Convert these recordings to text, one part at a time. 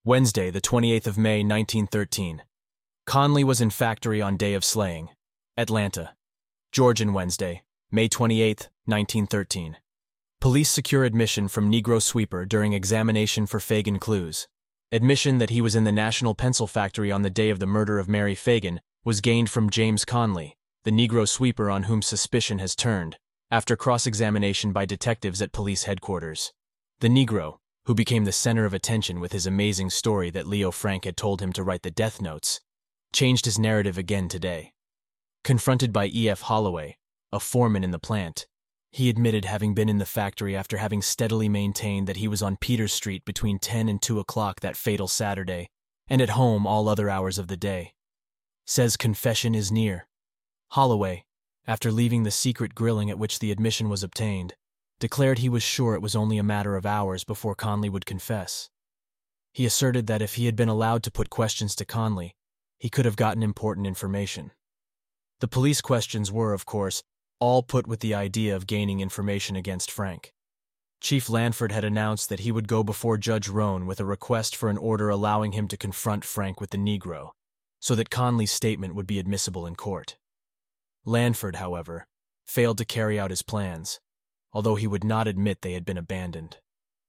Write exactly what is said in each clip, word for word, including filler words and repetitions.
Wednesday, the twenty-eighth of May, nineteen thirteen. Conley was in factory on day of slaying. Atlanta. Georgian Wednesday, May twenty-eighth, nineteen thirteen. Police secure admission from Negro sweeper during examination for Fagan clues. Admission that he was in the National Pencil Factory on the day of the murder of Mary Fagan was gained from James Conley, the Negro sweeper on whom suspicion has turned, after cross-examination by detectives at police headquarters. The Negro, who became the center of attention with his amazing story that Leo Frank had told him to write the death notes, changed his narrative again today. Confronted by E F Holloway, a foreman in the plant, he admitted having been in the factory after having steadily maintained that he was on Peters Street between ten and two o'clock that fatal Saturday, and at home all other hours of the day. Says confession is near. Holloway, after leaving the secret grilling at which the admission was obtained, declared he was sure it was only a matter of hours before Conley would confess. He asserted that if he had been allowed to put questions to Conley, he could have gotten important information. The police questions were, of course, all put with the idea of gaining information against Frank. Chief Lanford had announced that he would go before Judge Roan with a request for an order allowing him to confront Frank with the Negro, so that Conley's statement would be admissible in court. Lanford, however, failed to carry out his plans, although he would not admit they had been abandoned.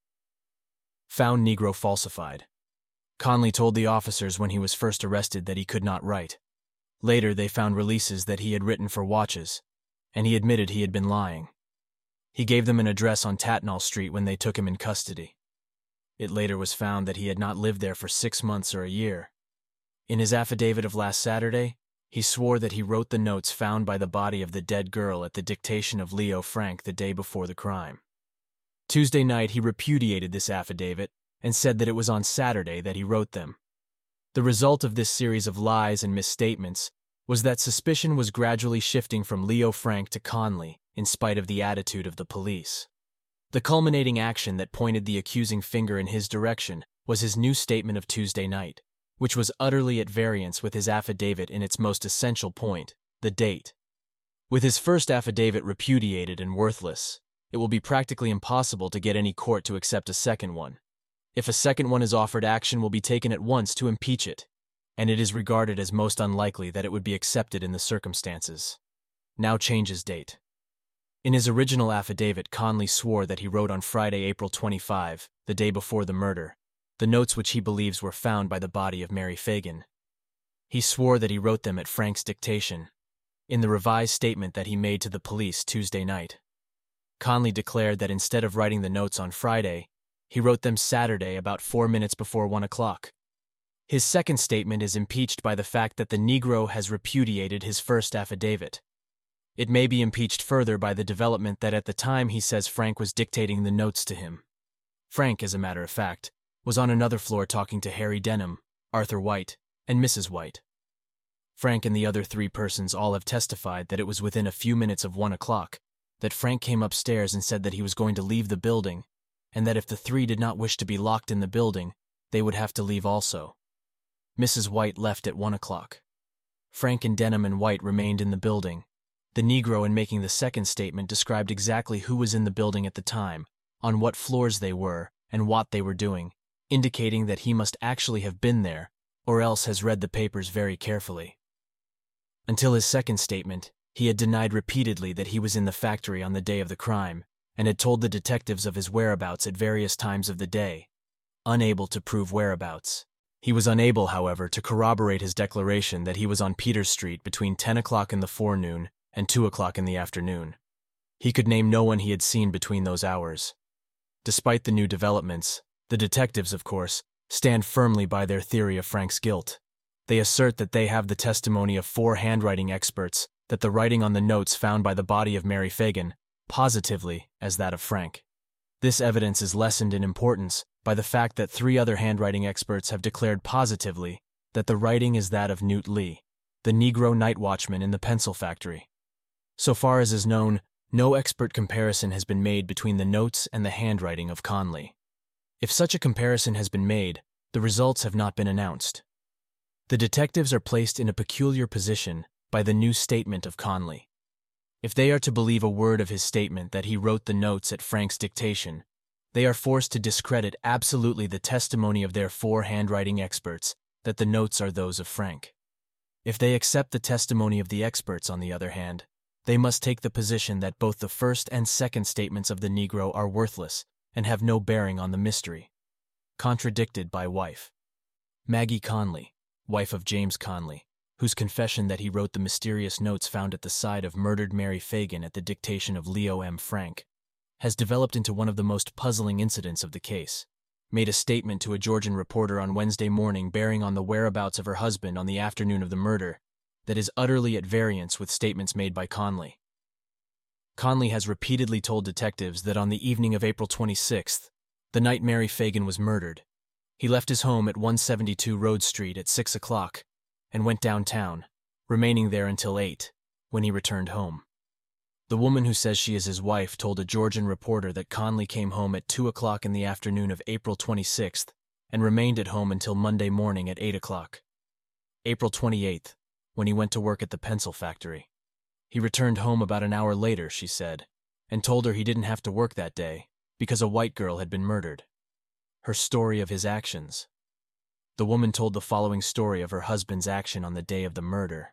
Found Negro falsified. Conley told the officers when he was first arrested that he could not write. Later, they found releases that he had written for watches, and he admitted he had been lying. He gave them an address on Tatnall Street when they took him in custody. It later was found that he had not lived there for six months or a year. In his affidavit of last Saturday, he swore that he wrote the notes found by the body of the dead girl at the dictation of Leo Frank the day before the crime. Tuesday night, he repudiated this affidavit and said that it was on Saturday that he wrote them. The result of this series of lies and misstatements was that suspicion was gradually shifting from Leo Frank to Conley in spite of the attitude of the police. The culminating action that pointed the accusing finger in his direction was his new statement of Tuesday night, which was utterly at variance with his affidavit in its most essential point, the date. With his first affidavit repudiated and worthless, it will be practically impossible to get any court to accept a second one. If a second one is offered, action will be taken at once to impeach it, and it is regarded as most unlikely that it would be accepted in the circumstances. Now changes date. In his original affidavit, Conley swore that he wrote on Friday, April twenty-fifth, the day before the murder, the notes which he believes were found by the body of Mary Fagan. He swore that he wrote them at Frank's dictation, in the revised statement that he made to the police Tuesday night. Conley declared that instead of writing the notes on Friday, he wrote them Saturday about four minutes before one o'clock. His second statement is impeached by the fact that the Negro has repudiated his first affidavit. It may be impeached further by the development that at the time he says Frank was dictating the notes to him. Frank, as a matter of fact, was on another floor talking to Harry Denham, Arthur White, and Missus White. Frank and the other three persons all have testified that it was within a few minutes of one o'clock that Frank came upstairs and said that he was going to leave the building, and that if the three did not wish to be locked in the building, they would have to leave also. Missus White left at one o'clock. Frank and Denham and White remained in the building. The Negro, in making the second statement, described exactly who was in the building at the time, on what floors they were, and what they were doing, indicating that he must actually have been there, or else has read the papers very carefully. Until his second statement, he had denied repeatedly that he was in the factory on the day of the crime, and had told the detectives of his whereabouts at various times of the day, unable to prove whereabouts. He was unable, however, to corroborate his declaration that he was on Peters Street between ten o'clock in the forenoon and two o'clock in the afternoon. He could name no one he had seen between those hours. Despite the new developments, the detectives, of course, stand firmly by their theory of Frank's guilt. They assert that they have the testimony of four handwriting experts that the writing on the notes found by the body of Mary Fagan positively as that of Frank. This evidence is lessened in importance by the fact that three other handwriting experts have declared positively that the writing is that of Newt Lee, the Negro night watchman in the pencil factory. So far as is known, no expert comparison has been made between the notes and the handwriting of Conley. If such a comparison has been made, the results have not been announced. The detectives are placed in a peculiar position by the new statement of Conley. If they are to believe a word of his statement that he wrote the notes at Frank's dictation, They are forced to discredit absolutely the testimony of their four handwriting experts that the notes are those of Frank. If they accept the testimony of the experts, on the other hand, they must take the position that both the first and second statements of the Negro are worthless and have no bearing on the mystery. Contradicted by wife. Maggie Conley, wife of James Conley, whose confession that he wrote the mysterious notes found at the side of murdered Mary Fagan at the dictation of Leo M. Frank, has developed into one of the most puzzling incidents of the case, made a statement to a Georgian reporter on Wednesday morning bearing on the whereabouts of her husband on the afternoon of the murder that is utterly at variance with statements made by Conley. Conley has repeatedly told detectives that on the evening of April twenty-sixth, the night Mary Fagan was murdered, he left his home at one seventy-two Rhodes Street at six o'clock and went downtown, remaining there until eight, when he returned home. The woman who says she is his wife told a Georgian reporter that Conley came home at two o'clock in the afternoon of April twenty-sixth and remained at home until Monday morning at eight o'clock. April twenty-eighth, when he went to work at the pencil factory. He returned home about an hour later, she said, and told her he didn't have to work that day because a white girl had been murdered. Her story of his actions. The woman told the following story of her husband's action on the day of the murder.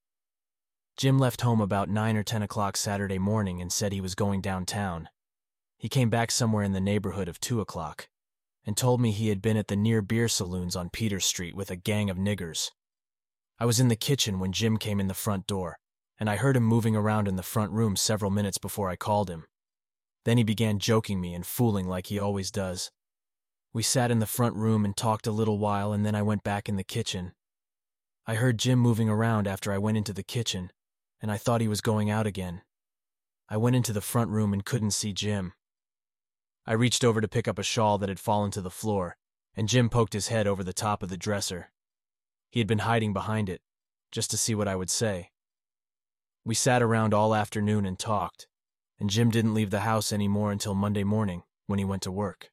Jim left home about nine or ten o'clock Saturday morning and said he was going downtown. He came back somewhere in the neighborhood of two o'clock and told me he had been at the near beer saloons on Peter Street with a gang of niggers. I was in the kitchen when Jim came in the front door, and I heard him moving around in the front room several minutes before I called him. Then he began joking me and fooling like he always does. We sat in the front room and talked a little while, and then I went back in the kitchen. I heard Jim moving around after I went into the kitchen, and I thought he was going out again. I went into the front room and couldn't see Jim. I reached over to pick up a shawl that had fallen to the floor, and Jim poked his head over the top of the dresser. He had been hiding behind it, just to see what I would say. We sat around all afternoon and talked, and Jim didn't leave the house anymore until Monday morning, when he went to work.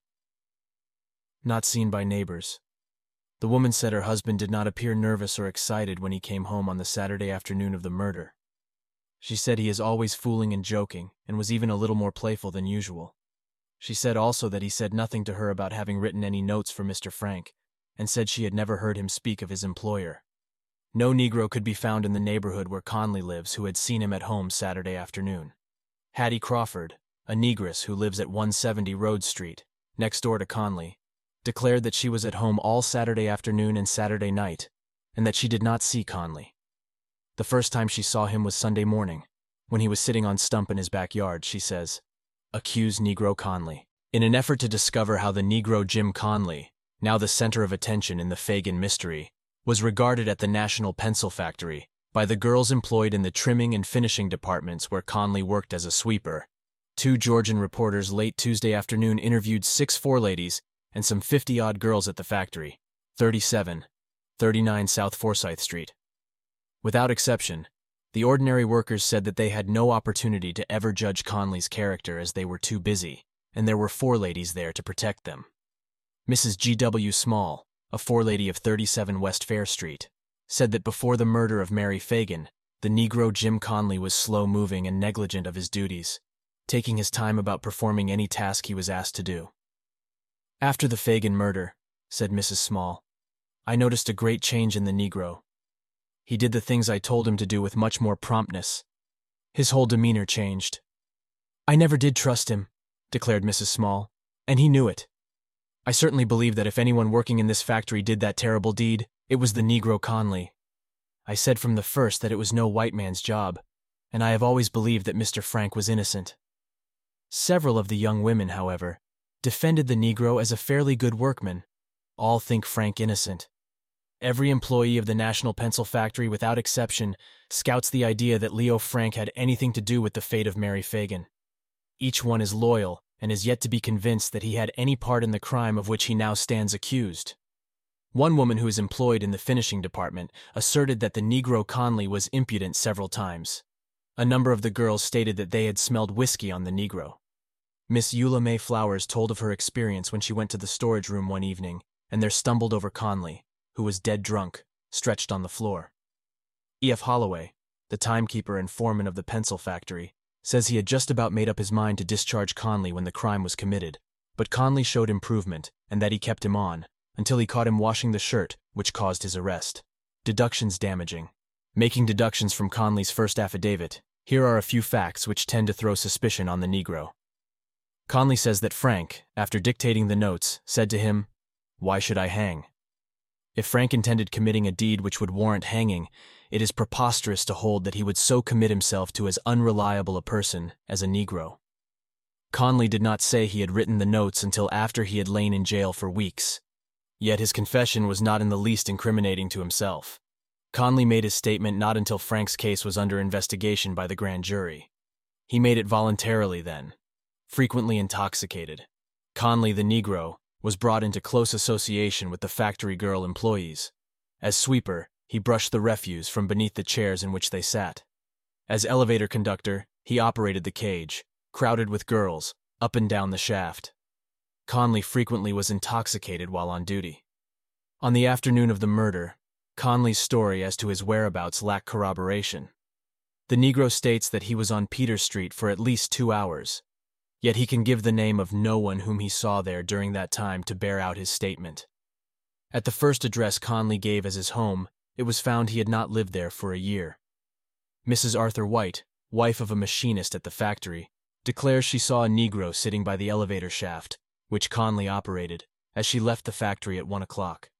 Not seen by neighbors. The woman said her husband did not appear nervous or excited when he came home on the Saturday afternoon of the murder. She said he is always fooling and joking, and was even a little more playful than usual. She said also that he said nothing to her about having written any notes for Mister Frank, and said she had never heard him speak of his employer. No Negro could be found in the neighborhood where Conley lives who had seen him at home Saturday afternoon. Hattie Crawford, a negress who lives at one seventy Rhodes Street, next door to Conley, declared that she was at home all Saturday afternoon and Saturday night, and that she did not see Conley. The first time she saw him was Sunday morning, when he was sitting on stump in his backyard, she says. Accused Negro Conley. In an effort to discover how the Negro Jim Conley, now the center of attention in the Fagan mystery, was regarded at the National Pencil Factory by the girls employed in the trimming and finishing departments where Conley worked as a sweeper, two Georgian reporters late Tuesday afternoon interviewed six foreladies and some fifty-odd girls at the factory, thirty-seven, thirty-nine South Forsyth Street. Without exception, the ordinary workers said that they had no opportunity to ever judge Conley's character as they were too busy, and there were foreladies there to protect them. Missus G W Small, a forelady of thirty-seven West Fair Street, said that before the murder of Mary Fagan, the Negro Jim Conley was slow-moving and negligent of his duties, taking his time about performing any task he was asked to do. After the Fagan murder, said Missus Small, I noticed a great change in the Negro. He did the things I told him to do with much more promptness. His whole demeanor changed. I never did trust him, declared Missus Small, and he knew it. I certainly believe that if anyone working in this factory did that terrible deed, it was the Negro Conley. I said from the first that it was no white man's job, and I have always believed that Mister Frank was innocent. Several of the young women, however, defended the Negro as a fairly good workman. All think Frank innocent. Every employee of the National Pencil Factory, without exception, scouts the idea that Leo Frank had anything to do with the fate of Mary Fagan. Each one is loyal and is yet to be convinced that he had any part in the crime of which he now stands accused. One woman who is employed in the finishing department asserted that the Negro Conley was impudent several times. A number of the girls stated that they had smelled whiskey on the Negro. Miss Eula May Flowers told of her experience when she went to the storage room one evening and there stumbled over Conley, who was dead drunk, stretched on the floor. E F Holloway, the timekeeper and foreman of the pencil factory, says he had just about made up his mind to discharge Conley when the crime was committed, but but Conley showed improvement, and that he kept him on, until he caught him washing the shirt, which caused his arrest. Deductions damaging. Making deductions from Conley's first affidavit, here are a few facts which tend to throw suspicion on the Negro. Conley says that Frank, after dictating the notes, said to him, "Why should I hang?" If Frank intended committing a deed which would warrant hanging, it is preposterous to hold that he would so commit himself to as unreliable a person as a Negro. Conley did not say he had written the notes until after he had lain in jail for weeks. Yet his confession was not in the least incriminating to himself. Conley made his statement not until Frank's case was under investigation by the grand jury. He made it voluntarily then. Frequently intoxicated, Conley, the Negro, was brought into close association with the factory girl employees. As sweeper, he brushed the refuse from beneath the chairs in which they sat. As elevator conductor, he operated the cage, crowded with girls, up and down the shaft. Conley frequently was intoxicated while on duty. On the afternoon of the murder, Conley's story as to his whereabouts lacked corroboration. The Negro states that he was on Peter Street for at least two hours, yet he can give the name of no one whom he saw there during that time to bear out his statement. At the first address Conley gave as his home, it was found he had not lived there for a year. Missus Arthur White, wife of a machinist at the factory, declares she saw a Negro sitting by the elevator shaft, which Conley operated, as she left the factory at one o'clock.